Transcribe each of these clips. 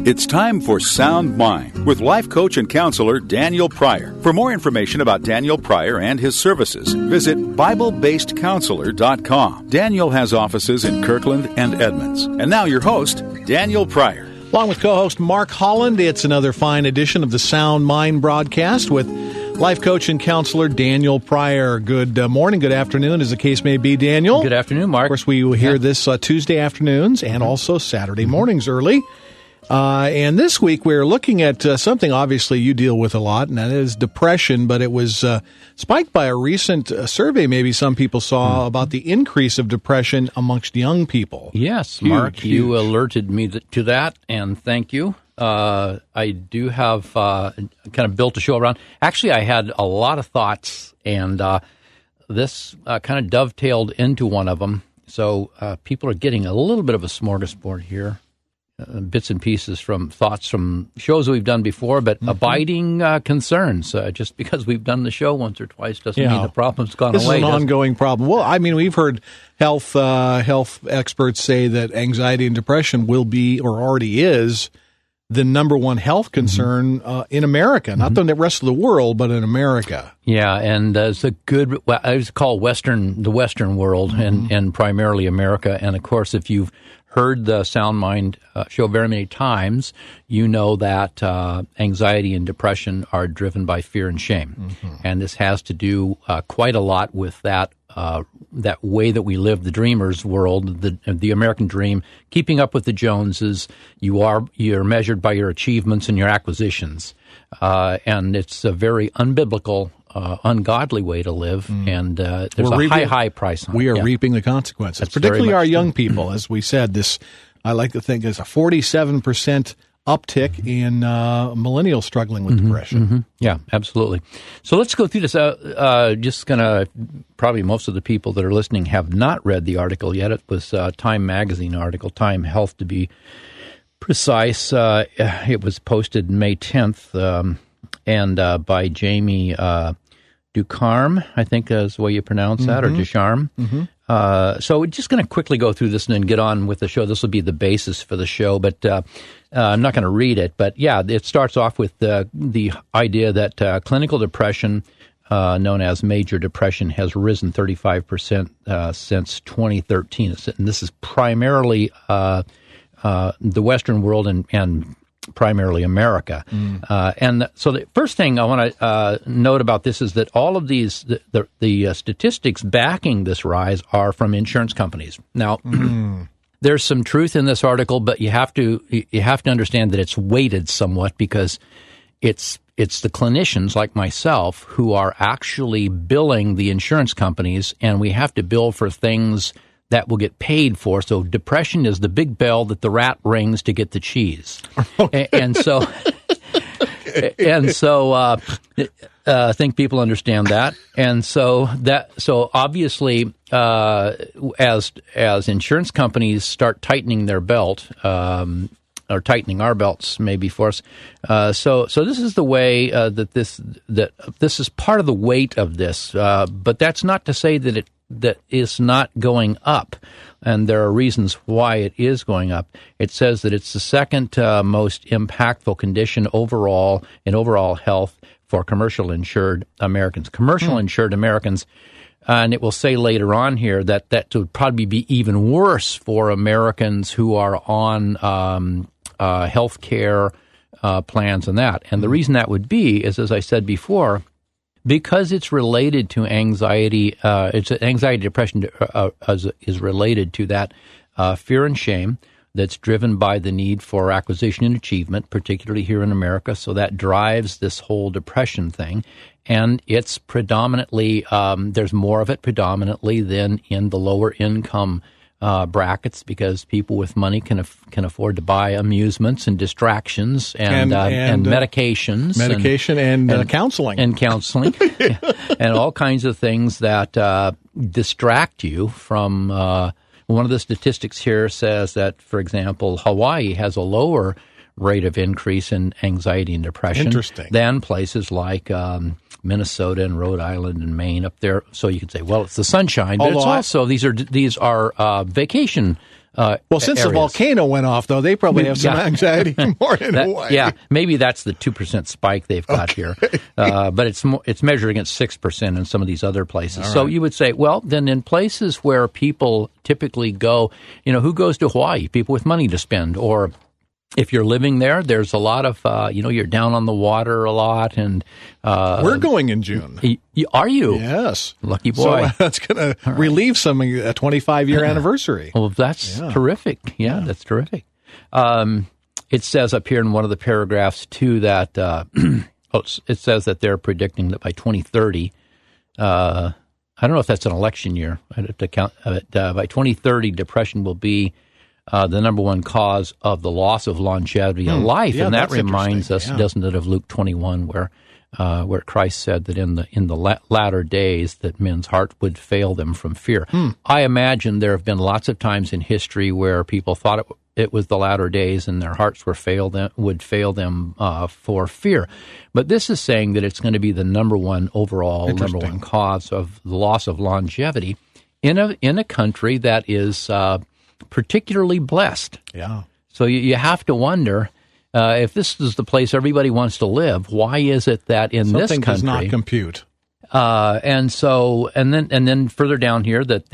It's time for Sound Mind with life coach and counselor Daniel Pryor. For more information about Daniel Pryor and his services, visit BibleBasedCounselor.com. Daniel has offices in Kirkland and Edmonds. And now your host, Daniel Pryor. Along with co-host Mark Holland, it's another fine edition of the Sound Mind broadcast with life coach and counselor Daniel Pryor. Good morning, good afternoon, as the case may be, Daniel. Good afternoon, Mark. Of course, we hear this Tuesday afternoons and also Saturday mornings early. And this week we're looking at something obviously you deal with a lot, and that is depression, but it was spiked by a recent survey maybe some people saw about the increase of depression amongst young people. Yes, Mark, you alerted me to that, and thank you. I do have kind of built a show around. Actually, I had a lot of thoughts, and this kind of dovetailed into one of them. So people are getting a little bit of a smorgasbord here. Bits and pieces from thoughts from shows we've done before, but abiding concerns. Just because we've done the show once or twice doesn't mean the problem's gone this away. This is an ongoing problem. Well, I mean, we've heard health experts say that anxiety and depression will be, or already is, the number one health concern in America. Not the rest of the world, but in America. Yeah, and it's a good, I would call the Western world and primarily America. And, of course, if you've heard the Sound Mind show very many times, you know that anxiety and depression are driven by fear and shame. And this has to do quite a lot with that way that we live, the dreamer's world, the American dream, keeping up with the Joneses. You're measured by your achievements and your acquisitions. And it's a very unbiblical, ungodly way to live, and there's a high price on it. We are reaping the consequences, That's particularly our young people. As we said, this, I like to think, is a 47% uptick in millennials struggling with depression. Yeah, absolutely. So let's go through this. Just going to, probably most of the people that are listening have not read the article yet. It was a Time Magazine article, Time Health to be precise. It was posted May 10th, and by Jamie Ducharme, I think is the way you pronounce that, or Ducharme. So we're just going to quickly go through this and then get on with the show. This will be the basis for the show, but I'm not going to read it. But yeah, it starts off with the idea that clinical depression, known as major depression, has risen 35% since 2013. And this is primarily the Western world and primarily America. And so the first thing I want to note about this is that all of these, the statistics backing this rise are from insurance companies. Now, there's some truth in this article, but you have to understand that it's weighted somewhat because it's the clinicians like myself who are actually billing the insurance companies, and we have to bill for things that will get paid for. So depression is the big bell that the rat rings to get the cheese. And so I think people understand that. And so obviously, as insurance companies start tightening their belt, or tightening our belts maybe for us. So this is the way that this is part of the weight of this. But that's not to say that that is not going up, and there are reasons why it is going up. It says that it's the second most impactful condition overall in overall health for commercial insured Americans. And it will say later on here that would probably be even worse for Americans who are on health care plans and that. And the reason that would be is, as I said before, because it's related to anxiety, depression is related to that fear and shame that's driven by the need for acquisition and achievement, particularly here in America. So that drives this whole depression thing. And it's predominantly, there's more of it predominantly than in the lower income brackets, because people with money can afford to buy amusements and distractions and medications, and counseling and all kinds of things that distract you from. One of the statistics here says that, for example, Hawaii has a lower rate of increase in anxiety and depression than places like Minnesota and Rhode Island and Maine up there. So you could say, well, it's the sunshine, but it's also these are vacation Since the volcano went off, though, they probably have some anxiety more in Hawaii. Yeah, maybe that's the 2% spike they've got here. But it's measured against 6% in some of these other places. So you would say, well, then in places where people typically go, who goes to Hawaii? People with money to spend. Or if you're living there, there's a lot of, you're down on the water a lot. And we're going in June. Are you? Yes. Lucky boy. So that's going to relieve a 25-year anniversary. Well, that's terrific. Yeah, that's terrific. It says up here in one of the paragraphs, too, that it says that they're predicting that by 2030, I don't know if that's an election year. I'd have to count. By 2030, depression will be the number one cause of the loss of longevity in life. Yeah, and that reminds us, doesn't it, of Luke 21, where Christ said that in the latter days that men's heart would fail them from fear. I imagine there have been lots of times in history where people thought it was the latter days and their hearts would fail them for fear. But this is saying that it's going to be the number one cause of the loss of longevity in a country that is particularly blessed. Yeah. So you have to wonder, if this is the place everybody wants to live, why is it that in this country does not compute? And then further down here that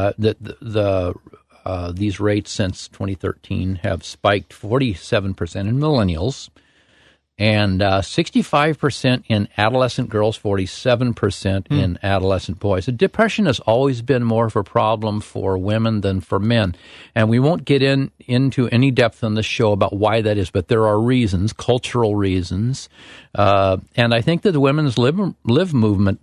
these rates since 2013 have spiked 47% in millennials, and 65% in adolescent girls, 47% in adolescent boys. Depression has always been more of a problem for women than for men. And we won't get into any depth on this show about why that is, but there are reasons, cultural reasons. And I think that the women's liberation movement,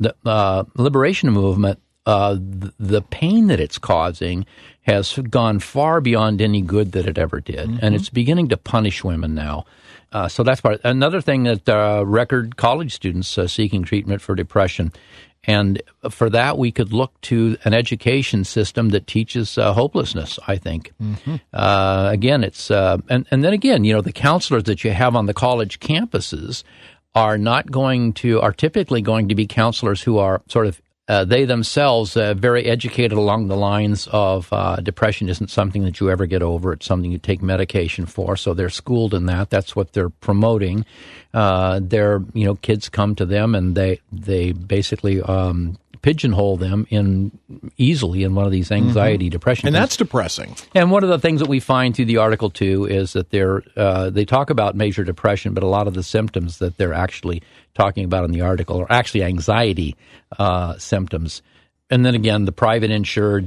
the pain that it's causing has gone far beyond any good that it ever did. And it's beginning to punish women now. So that's part. Another thing that record college students seeking treatment for depression, and for that we could look to an education system that teaches hopelessness. I think. Again, it's and then again, the counselors that you have on the college campuses are typically going to be counselors who are sort of they themselves very educated along the lines of depression isn't something that you ever get over. It's something you take medication for. So they're schooled in that. That's what they're promoting. Kids come to them and they basically pigeonhole them easily in one of these anxiety, depression. And that's depressing. And one of the things that we find through the article, too, is that they talk about major depression, but a lot of the symptoms that they're actually talking about in the article are actually anxiety symptoms. And then again, the private insured,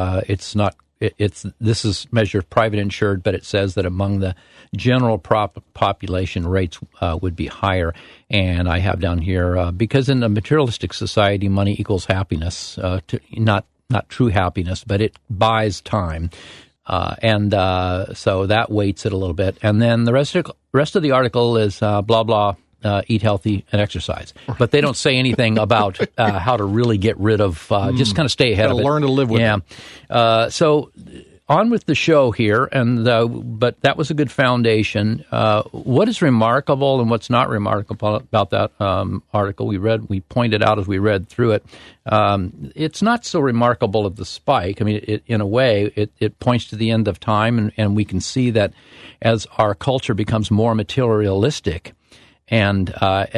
this is measured private insured, but it says that among the general population rates would be higher. And I have down here, because in a materialistic society, money equals happiness, not true happiness, but it buys time. So that weights it a little bit. And then the rest of the article is blah, blah, eat healthy and exercise. But they don't say anything about how to really get rid of, just kind of stay ahead of it. Learn to live with it. So on with the show here, but that was a good foundation. What is remarkable and what's not remarkable about that article we pointed out as we read through it, it's not so remarkable of the spike. I mean, in a way, it points to the end of time, and we can see that as our culture becomes more materialistic, and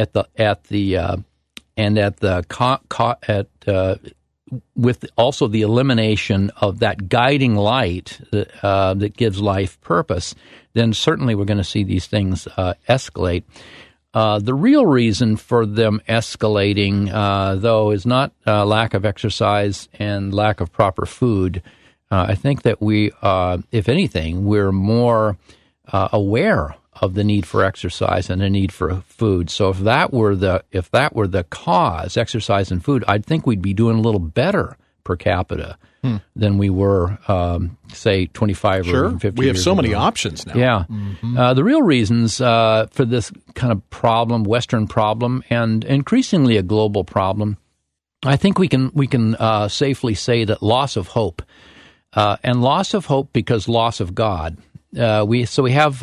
with also the elimination of that guiding light that gives life purpose, then certainly we're going to see these things escalate. The real reason for them escalating, though, is not lack of exercise and lack of proper food. I think that we, if anything, we're more aware of the need for exercise and the need for food. So if that were the cause, exercise and food, I'd think we'd be doing a little better per capita than we were, say, 25 or 50 years ago. We have so many options now. Yeah. The real reasons for this kind of problem, Western problem, and increasingly a global problem, I think we can safely say that loss of hope, and loss of hope because loss of God. we have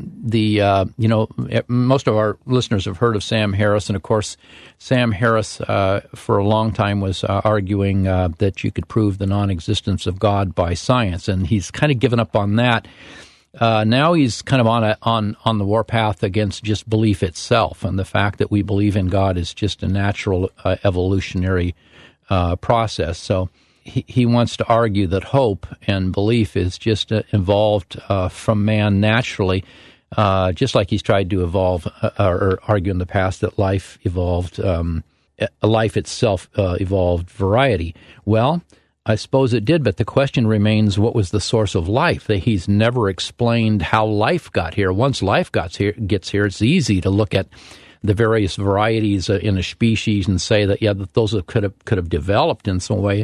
most of our listeners have heard of Sam Harris, and of course, Sam Harris for a long time was arguing that you could prove the non-existence of God by science, and he's kind of given up on that. Now he's kind of on the warpath against just belief itself, and the fact that we believe in God is just a natural evolutionary process. So he wants to argue that hope and belief is just evolved from man naturally, just like he's tried to evolve or argue in the past that life evolved, life itself evolved variety. Well, I suppose it did, but the question remains, what was the source of life? He's never explained how life got here. Once life gets here, it's easy to look at the various varieties in a species and say that, that those could have developed in some way,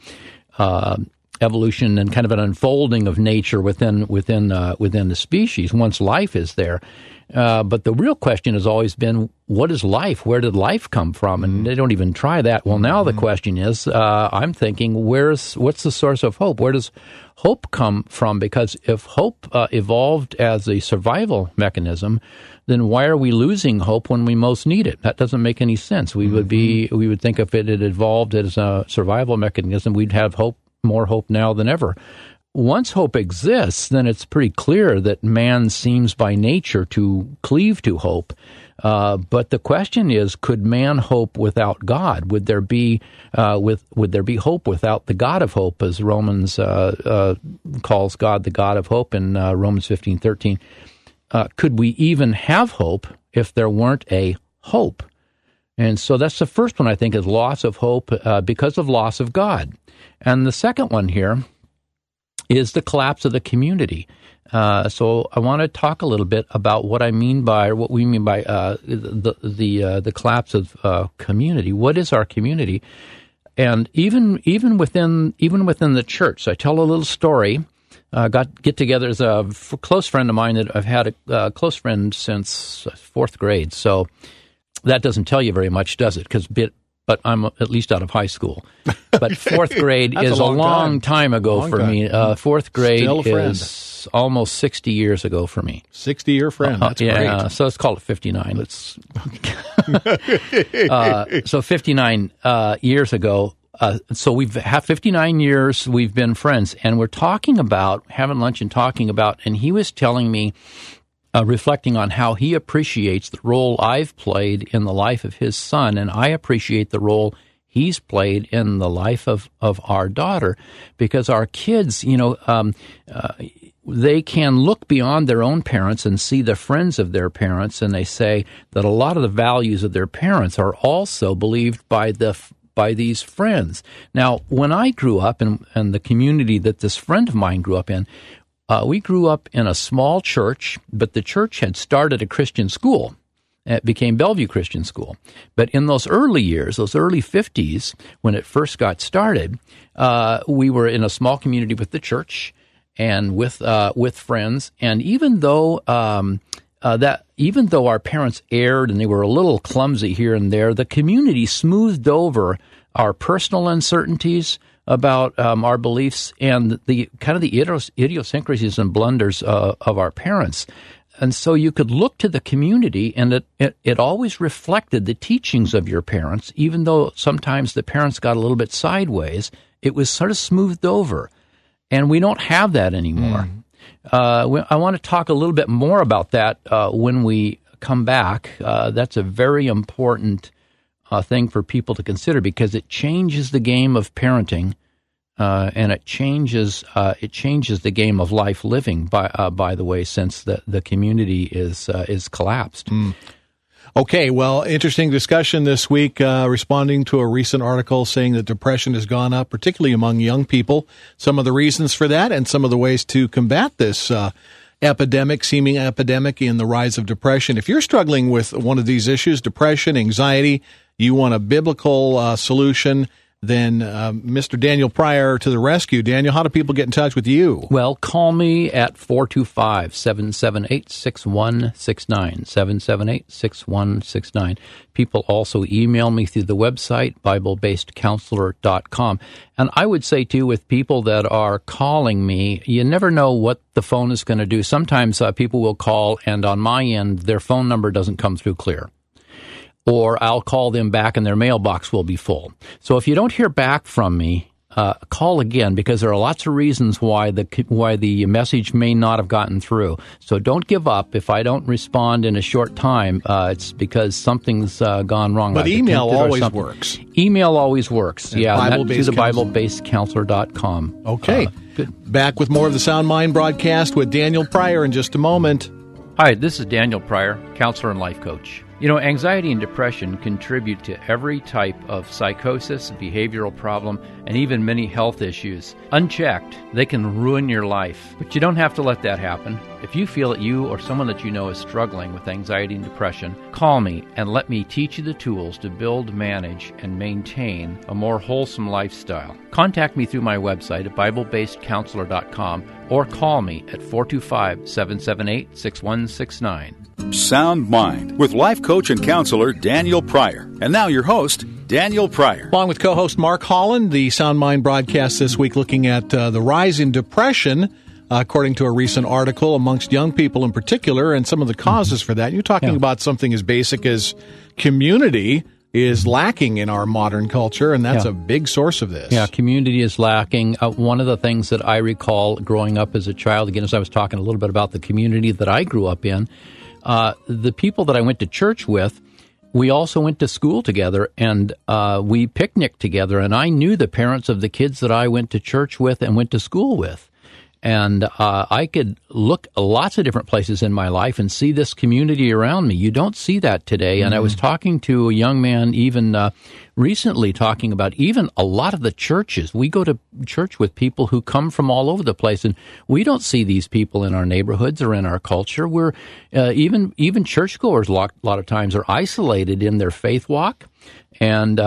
evolution and kind of an unfolding of nature within the species once life is there. But the real question has always been, what is life? Where did life come from? And they don't even try that. Well, now the question is, I'm thinking, what's the source of hope? Where does hope come from? Because if hope evolved as a survival mechanism, then why are we losing hope when we most need it? That doesn't make any sense. We would think if it had evolved as a survival mechanism, we'd have more hope now than ever. Once hope exists, then it's pretty clear that man seems by nature to cleave to hope. But the question is, could man hope without God? Would there be hope without the God of hope, as Romans calls God the God of hope in Romans 15:13? Could we even have hope if there weren't a hope? And so that's the first one, I think, is loss of hope because of loss of God. And the second one here is the collapse of the community. So I want to talk a little bit about what we mean by the collapse of community. What is our community? And even within the church, I tell a little story. Get together as a close friend of mine that I've had a close friend since fourth grade. So that doesn't tell you very much, does it? But I'm at least out of high school. But fourth grade is a long time ago for me. Fourth grade is almost 60 years ago for me. 60-year friend. That's great. So let's call it 59. So 59 years ago. So we've had 59 years. We've been friends, and we're having lunch and talking about. And he was telling me, reflecting on how he appreciates the role I've played in the life of his son, and I appreciate the role he's played in the life of our daughter, because our kids, they can look beyond their own parents and see the friends of their parents, and they say that a lot of the values of their parents are also believed by these friends. Now, when I grew up in the community that this friend of mine grew up in, we grew up in a small church, but the church had started a Christian school. It became Bellevue Christian School. But in those early years, those early 50s, when it first got started, we were in a small community with the church and with friends. And even though our parents erred and they were a little clumsy here and there, the community smoothed over our personal uncertainties about our beliefs and the kind of the idiosyncrasies and blunders of our parents. And so you could look to the community, and it always reflected the teachings of your parents, even though sometimes the parents got a little bit sideways. It was sort of smoothed over, and we don't have that anymore. I want to talk a little bit more about that when we come back. That's a very important thing for people to consider, because it changes the game of parenting, and it changes the game of life living. By the way, since the community is collapsed. Okay, well, interesting discussion this week, responding to a recent article saying that depression has gone up, particularly among young people. Some of the reasons for that and some of the ways to combat this seeming epidemic in the rise of depression. If you're struggling with one of these issues, depression, anxiety, you want a biblical solution, then Mr. Daniel Pryor to the rescue. Daniel, how do people get in touch with you? Well, call me at 425-778-6169, 778-6169. People also email me through the website, BibleBasedCounselor.com. And I would say, too, with people that are calling me, you never know what the phone is going to do. Sometimes people will call, and on my end, their phone number doesn't come through clear. Or I'll call them back and their mailbox will be full. So if you don't hear back from me, call again, because there are lots of reasons why the message may not have gotten through. So don't give up. If I don't respond in a short time, it's because something's gone wrong. But email always works. Email always works. And yeah, Bible-based to the BibleBasedCounselor.com. Okay. Good. Back with more of the Sound Mind broadcast with Daniel Pryor in just a moment. Hi, this is Daniel Pryor, counselor and life coach. You know, anxiety and depression contribute to every type of psychosis, behavioral problem, and even many health issues. Unchecked, they can ruin your life, but you don't have to let that happen. If you feel that you or someone that you know is struggling with anxiety and depression, call me and let me teach you the tools to build, manage, and maintain a more wholesome lifestyle. Contact me through my website at BibleBasedCounselor.com or call me at 425-778-6169. Sound Mind with life coach and counselor Daniel Pryor. And now your host, Daniel Pryor. Along with co-host Mark Holland, the Sound Mind broadcast this week looking at the rise in depression, according to a recent article, amongst young people in particular, and some of the causes for that. You're talking about something as basic as community is lacking in our modern culture, and that's a big source of this. Yeah, community is lacking. One of the things that I recall growing up as a child, again, as I was talking a little bit about the community that I grew up in, the people that I went to church with, we also went to school together, and we picnicked together, and I knew the parents of the kids that I went to church with and went to school with. And I could look lots of different places in my life and see this community around me. You don't see that today. And I was talking to a young man even recently talking about even a lot of the churches. We go to church with people who come from all over the place, and we don't see these people in our neighborhoods or in our culture. We're even churchgoers a lot of times are isolated in their faith walk. And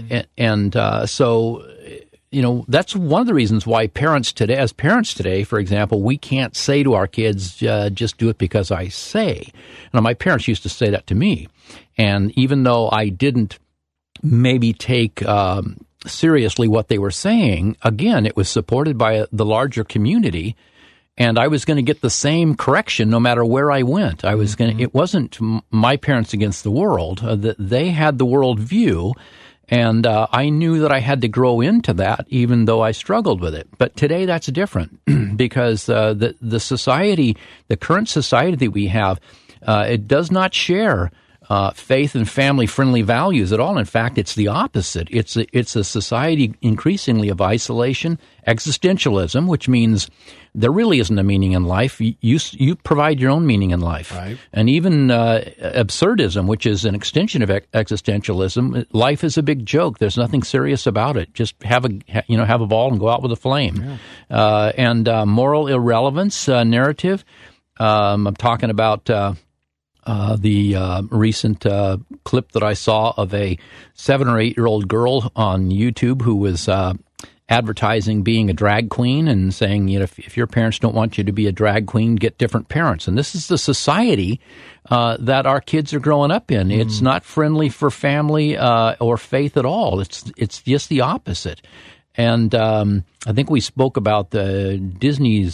so... You know, that's one of the reasons why parents today, for example, we can't say to our kids, just do it because I say. Now, my parents used to say that to me. And even though I didn't maybe take seriously what they were saying, again, it was supported by the larger community. And I was going to get the same correction no matter where I went. I was going to, it wasn't my parents against the world. They had the world view. And I knew that I had to grow into that, even though I struggled with it. But today, that's different because the society, the current society that we have, it does not share faith and family-friendly values at all. In fact, it's the opposite. It's a society increasingly of isolation, existentialism, which means there really isn't a meaning in life. You provide your own meaning in life. Right. And even absurdism, which is an extension of existentialism. Life is a big joke. There's nothing serious about it. Just have a ball and go out with a flame. Yeah. And moral irrelevance narrative. I'm talking about the recent clip that I saw of a 7 or 8 year old girl on YouTube who was advertising being a drag queen and saying, you know, if your parents don't want you to be a drag queen, get different parents. And this is the society that our kids are growing up in. It's not friendly for family or faith at all. It's just the opposite. And I think we spoke about the Disney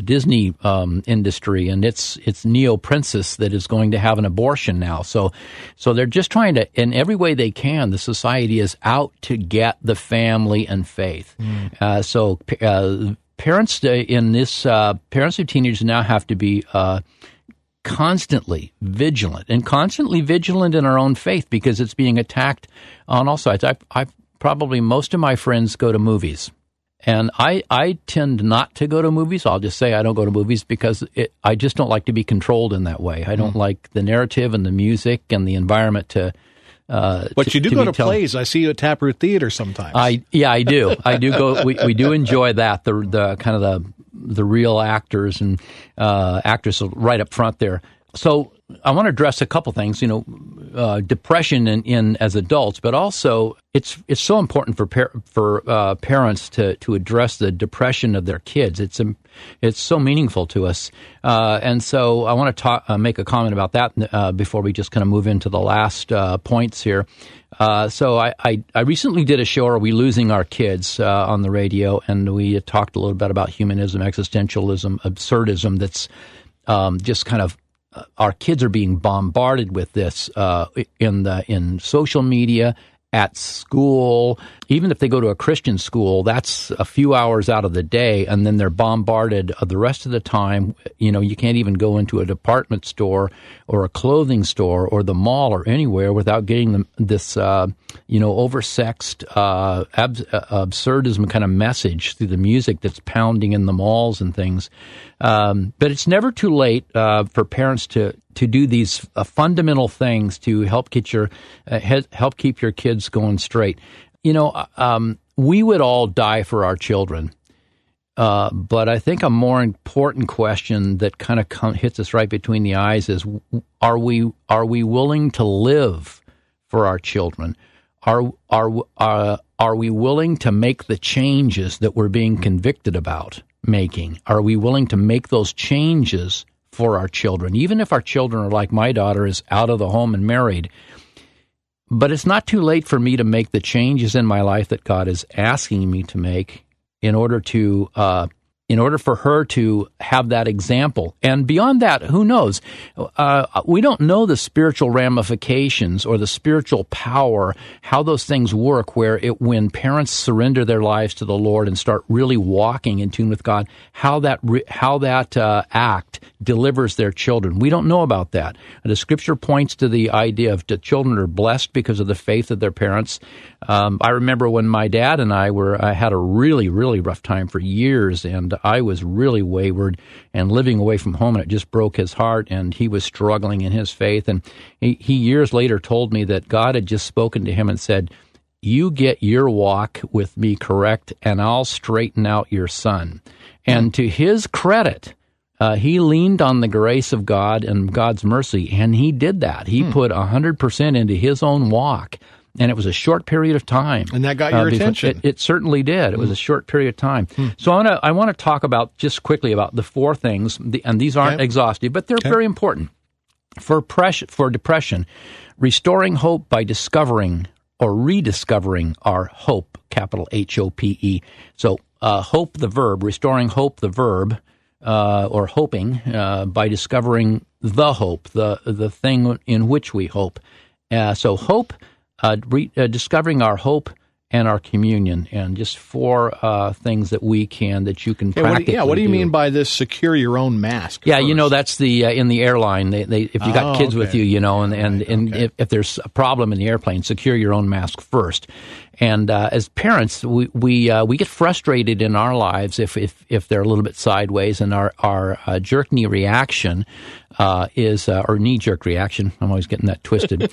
industry and its neo princess that is going to have an abortion now. So they're just trying to, in every way they can, the society is out to get the family and faith. So parents in this parents of teenagers now have to be constantly vigilant in our own faith because it's being attacked on all sides. I've probably most of my friends go to movies, and I tend not to go to movies. I'll just say I don't go to movies because I just don't like to be controlled in that way. I don't like the narrative and the music and the environment to. But you do go to plays. I see you at Taproot Theater sometimes. I do. I do go. We do enjoy that. The kind of the real actors and actresses right up front there. So I want to address a couple things, depression in as adults, but also it's so important for parents to address the depression of their kids. It's so meaningful to us, and so I want to make a comment about that before we just kind of move into the last points here. So I recently did a show, Are We Losing Our Kids, on the radio, and we talked a little bit about humanism, existentialism, absurdism. That's just kind of our kids are being bombarded with this in social media, at school. Even if they go to a Christian school, that's a few hours out of the day, and then they're bombarded the rest of the time. You can't even go into a department store or a clothing store or the mall or anywhere without getting this oversexed absurdism kind of message through the music that's pounding in the malls and things. But it's never too late for parents to do these fundamental things to help keep your kids going straight. We would all die for our children, but I think a more important question that kind of hits us right between the eyes is: Are we willing to live for our children? Are we willing to make the changes that we're being convicted about making? Are we willing to make those changes for our children, even if our children are like my daughter, is out of the home and married? But it's not too late for me to make the changes in my life that God is asking me to make in order for her to have that example. And beyond that, who knows? We don't know the spiritual ramifications or the spiritual power, how those things work, when parents surrender their lives to the Lord and start really walking in tune with God, how that act delivers their children. We don't know about that. The Scripture points to the idea of the children are blessed because of the faith of their parents. I remember when my dad and I had a really, really rough time for years, and I was really wayward and living away from home, and it just broke his heart, and he was struggling in his faith. And he years later told me that God had just spoken to him and said, "You get your walk with me correct, and I'll straighten out your son." And to his credit, he leaned on the grace of God and God's mercy, and he did that. He put 100% into his own walk. And it was a short period of time. And that got your attention. It certainly did. It was a short period of time. So I want to talk about, just quickly, about the four things, and these aren't exhaustive, but they're very important. For depression, restoring hope by discovering or rediscovering our hope, capital HOPE. So hope, the verb, restoring hope, the verb, or hoping, by discovering the hope, the thing in which we hope. So hope, discovering our hope, and our communion, and just four things that you can practically do. What do you mean by this? Secure your own mask. Yeah, first. That's the in the airline. They if you got kids with you, if there's a problem in the airplane, secure your own mask first. And as parents, we get frustrated in our lives if they're a little bit sideways, and our jerk knee reaction is or knee jerk reaction. I'm always getting that twisted.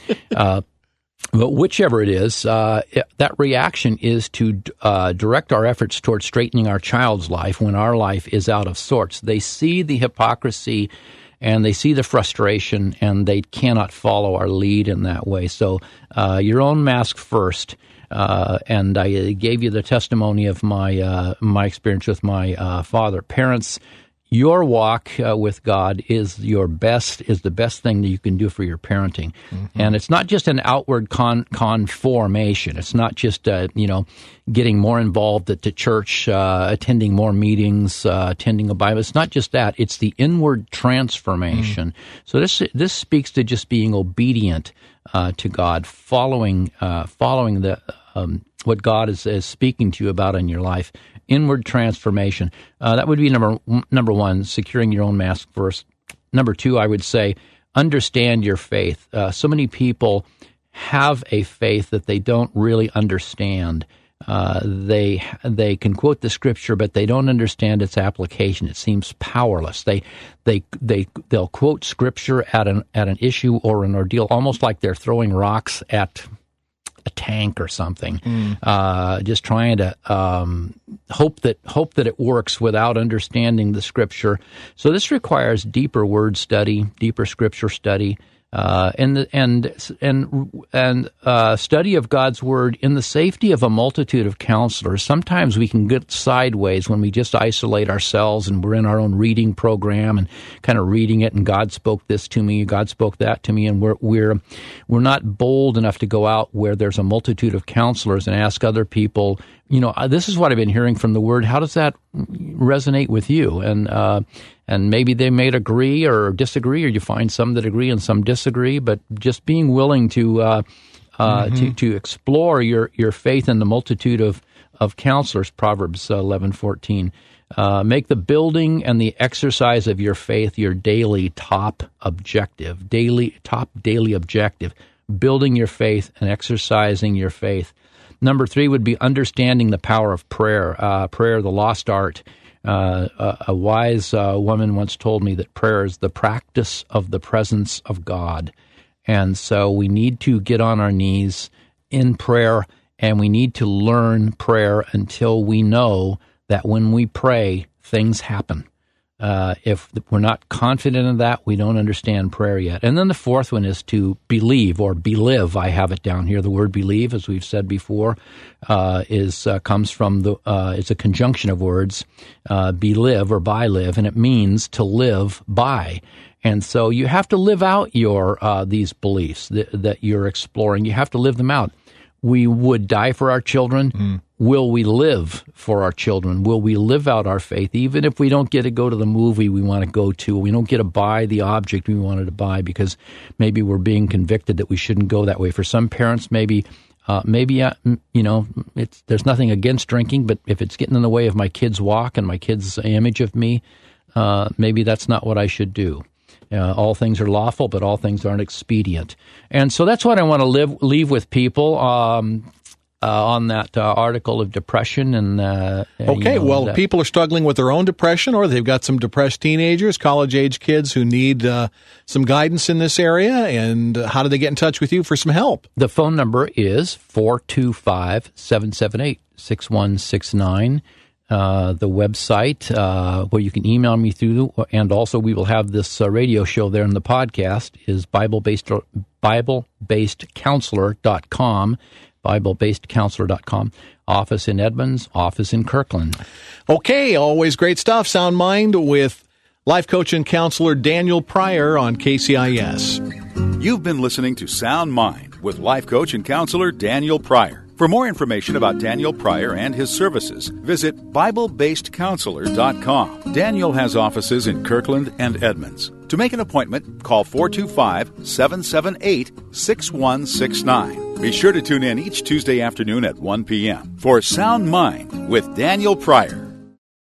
But whichever it is, that reaction is to direct our efforts towards straightening our child's life when our life is out of sorts. They see the hypocrisy and they see the frustration, and they cannot follow our lead in that way. So your own mask first. And I gave you the testimony of my experience with my father. Parents, your walk with God is the best thing that you can do for your parenting. Mm-hmm. And it's not just an outward conformation. It's not just, getting more involved at the church, attending more meetings, attending a Bible. It's not just that. It's the inward transformation. So this speaks to just being obedient to God, following the what God is speaking to you about in your life. Inward transformation. That would be number one, securing your own mask first. Number two, I would say, understand your faith. So many people have a faith that they don't really understand. They can quote the Scripture, but they don't understand its application. It seems powerless. They'll quote Scripture at an issue or an ordeal, almost like they're throwing rocks at a tank or something. Just trying to hope that it works without understanding the Scripture. So this requires deeper word study, deeper Scripture study, and study of God's Word in the safety of a multitude of counselors. Sometimes we can get sideways when we just isolate ourselves and we're in our own reading program and kind of reading it, and God spoke this to me, God spoke that to me, and we're not bold enough to go out where there's a multitude of counselors and ask other people, this is what I've been hearing from the Word. How does that resonate with you? And maybe they may agree or disagree, or you find some that agree and some disagree. But just being willing to explore your faith in the multitude of counselors. Proverbs 11:14. Make the building and the exercise of your faith your top daily objective. Building your faith and exercising your faith. Number 3 would be understanding the power of prayer. Prayer, the lost art. A wise woman once told me that prayer is the practice of the presence of God. And so we need to get on our knees in prayer, and we need to learn prayer until we know that when we pray, things happen. If we're not confident in that, we don't understand prayer yet. And then the 4th one is to believe or belive. I have it down here. The word believe, as we've said before, comes from it's a conjunction of words, belive or bylive, and it means to live by. And so you have to live out your these beliefs that you're exploring. You have to live them out. We would die for our children. Will we live for our children? Will we live out our faith, even if we don't get to go to the movie we want to go to? We don't get to buy the object we wanted to buy because maybe we're being convicted that we shouldn't go that way. For some parents, there's nothing against drinking, but if it's getting in the way of my kid's walk and my kid's image of me, maybe that's not what I should do. All things are lawful, but all things aren't expedient. And so that's what I want to leave with people on that article of depression. And people are struggling with their own depression, or they've got some depressed teenagers, college-age kids who need some guidance in this area. And how do they get in touch with you for some help? The phone number is 425-778-6169. The website where you can email me through, and also we will have this radio show there in the podcast, is BibleBasedCounselor.com, BibleBasedCounselor.com. Office in Edmonds, office in Kirkland. Okay, always great stuff. Sound Mind with life coach and counselor Daniel Pryor on KCIS. You've been listening to Sound Mind with life coach and counselor Daniel Pryor. For more information about Daniel Pryor and his services, visit BibleBasedCounselor.com. Daniel has offices in Kirkland and Edmonds. To make an appointment, call 425-778-6169. Be sure to tune in each Tuesday afternoon at 1 p.m. for Sound Mind with Daniel Pryor.